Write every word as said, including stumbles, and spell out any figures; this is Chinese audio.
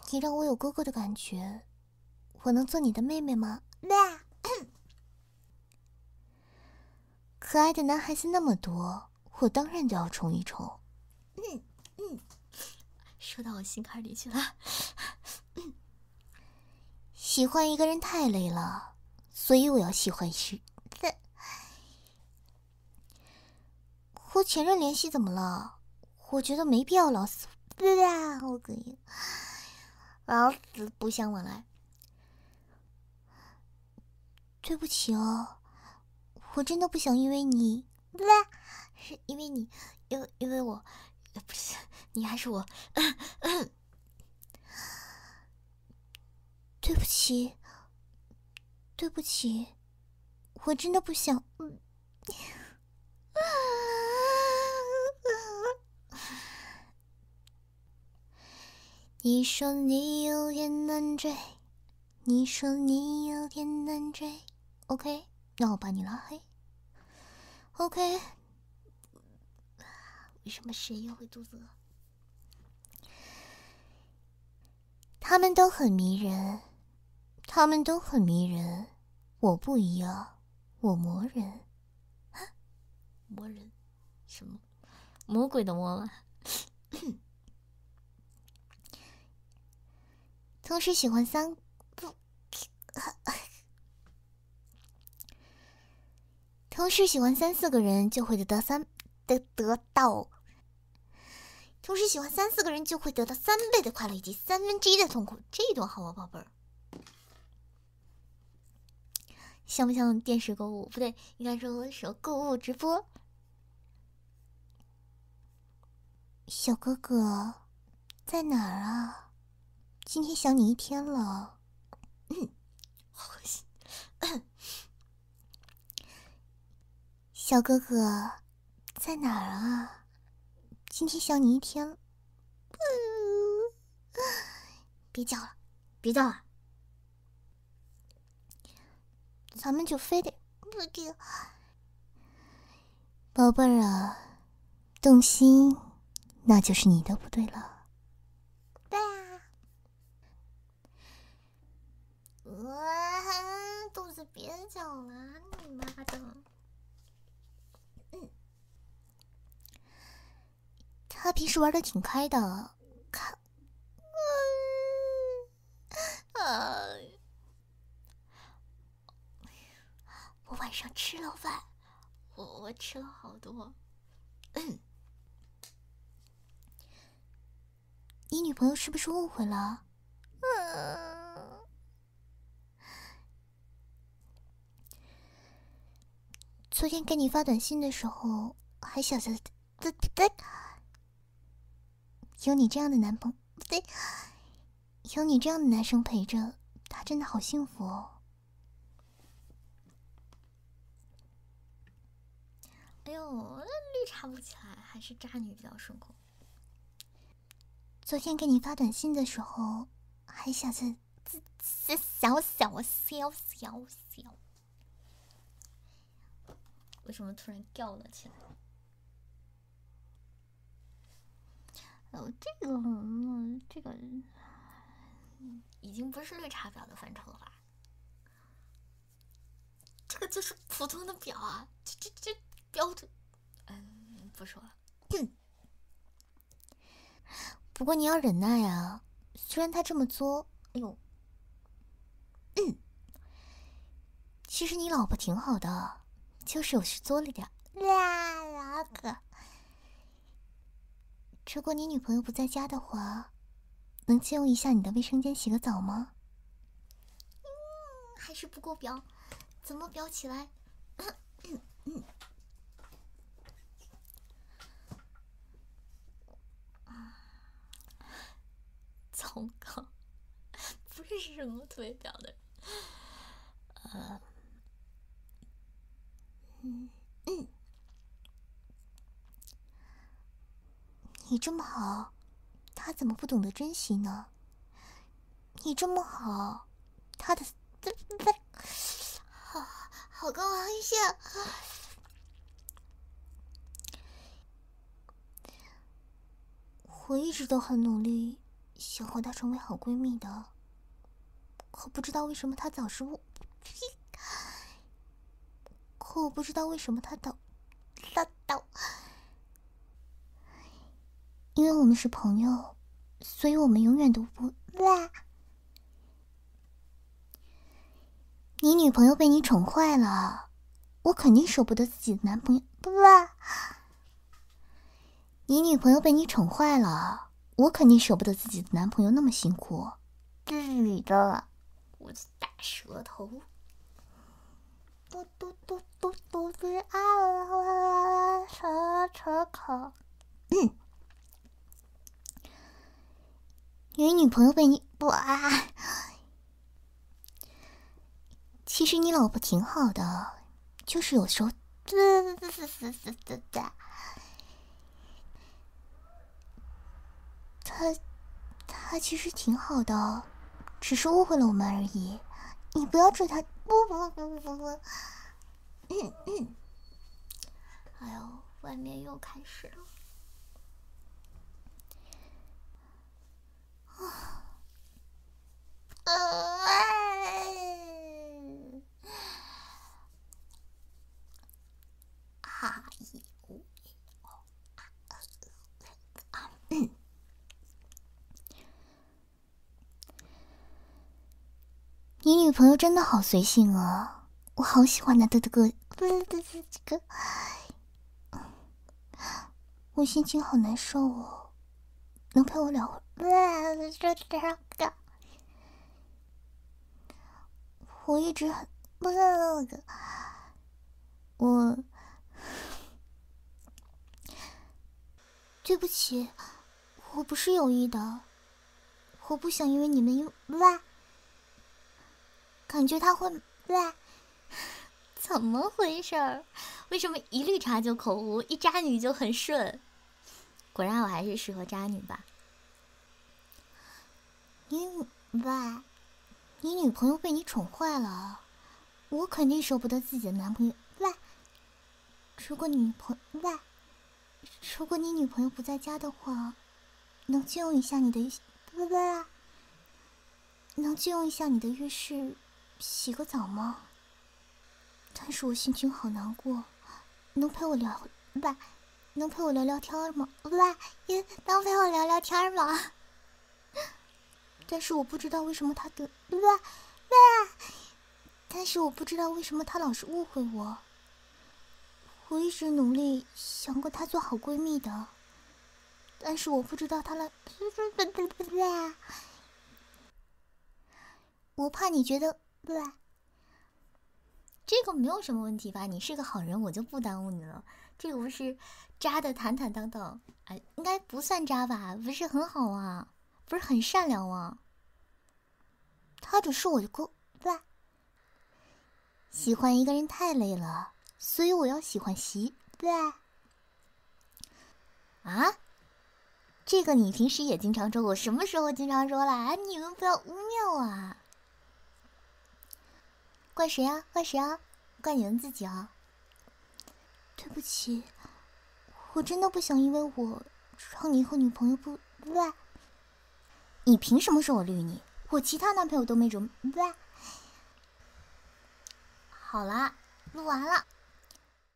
你让我有哥哥的感觉，我能做你的妹妹吗？可爱的男孩子那么多，我当然都要宠一宠。 嗯嗯，说到我心坎里去了。 喜欢一个人太累了，所以我要喜欢时。和前任联系怎么了？我觉得没必要老死。我可以，老死不相往来。对不起哦，我真的不想因为你， 是因为你，因为因为我，不是你还是我。 对不起，对不起，我真的不想。你说你有点难追，你说你有点难追。OK， 让我把你拉黑。OK。 为什么深夜会肚子饿？ 他们都很迷人，他们都很迷人，我不一样，我魔人。 魔人？什么？魔鬼的魔吗？ 同时喜欢三不，同时喜欢三四个人就会得到三得得到，同时喜欢三四个人就会得到三倍的快乐以及三分之一的痛苦，这多好啊，宝贝儿！像不像电视购物？不对，应该说是购物直播。小哥哥，在哪儿啊？今天想你一天了。 嗯，好恶心。 小哥哥，在哪儿啊？今天想你一天了。嗯、别叫了，别叫了，咱们就非得不叫。宝贝儿啊，动心，那就是你的不对了。啊，肚子别叫了，你妈的！嗯，他平时玩的挺开的，看，嗯，啊，我晚上吃了饭， 我我吃了好多。 嗯，你女朋友是不是误会了？嗯，昨天给你发短信的时候，还想着，对对，有你这样的男朋友，对，有你这样的男生陪着，他真的好幸福哦。 哎呦，绿茶不起来，还是渣女比较顺口。 昨天给你发短信的时候，还想着小小小小小小， 为什么突然掉了起来？ 哦，这个，嗯，这个已经不是绿茶婊的范畴了吧？这个就是普通的婊啊，这这这标准。嗯，不说了。 哼。不过你要忍耐啊，虽然他这么作，哎呦，嗯，其实你老婆挺好的，就是有时作了点。呀，哥，如果你女朋友不在家的话，能借用一下你的卫生间洗个澡吗？ 嗯，还是不够婊，怎么婊起来？嗯嗯嗯。糟糕，不是什么特别婊的人。呃， 嗯嗯，你这么好，他怎么不懂得珍惜呢？你这么好，他的好好高好一些。我一直都很努力， 想和她成为好闺蜜的，可不知道为什么她早是我，可我不知道为什么她倒唠叨。因为我们是朋友，所以我们永远都不啦。你女朋友被你宠坏了，我肯定舍不得自己的男朋友不啦。你女朋友被你宠坏了，我肯定舍不得自己的男朋友那么辛苦。对的， 我的大舌头。 嘟嘟嘟嘟嘟嘟啊啦啦车车口。嗯。你女朋友被你不啊？其实你老婆挺好的，就是有时候，她她其实挺好的，只是误会了我们而已。你不要追她，不不不不不。嗯嗯。 哎呦，外面又开始了。 啊。 哈伊乌。 嗯。你女朋友真的好随性啊，我好喜欢她的这个，不是这个，我心情好难受哦，能陪我聊会儿？我一直很不是那个，我对不起，我不是有意的，我不想因为你们因哇，感觉他会哇， 怎么回事儿？为什么一绿茶就口误，一渣女就很顺？果然我还是适合渣女吧。 你哇，你女朋友被你宠坏了，我肯定舍不得自己的男朋友哇。如果你女朋友哇，如果你女朋友不在家的话，能借用一下你的哇哇，能借用一下你的浴室洗个澡吗？但是我心情好难过，能陪我聊哇？能陪我聊聊天吗？哇，也能陪我聊聊天吗？但是我不知道为什么他的哇哇，但是我不知道为什么他老是误会我。我一直努力想跟他做好闺蜜的，但是我不知道他来，我怕你觉得哇， 这个没有什么问题吧？你是个好人，我就不耽误你了。这个不是渣的坦坦荡荡，哎，应该不算渣吧？不是很好啊，不是很善良啊。 他只是我的哥，哇，喜欢一个人太累了，所以我要喜欢习，哇。 啊？这个你平时也经常说，我什么时候经常说了？哎，你们不要污蔑我啊！怪谁啊？怪谁啊？怪你们自己啊！ 对不起，我真的不想因为我让你和女朋友不哇。 你凭什么说我绿你？我其他男朋友都没准哇。好啦，录完了。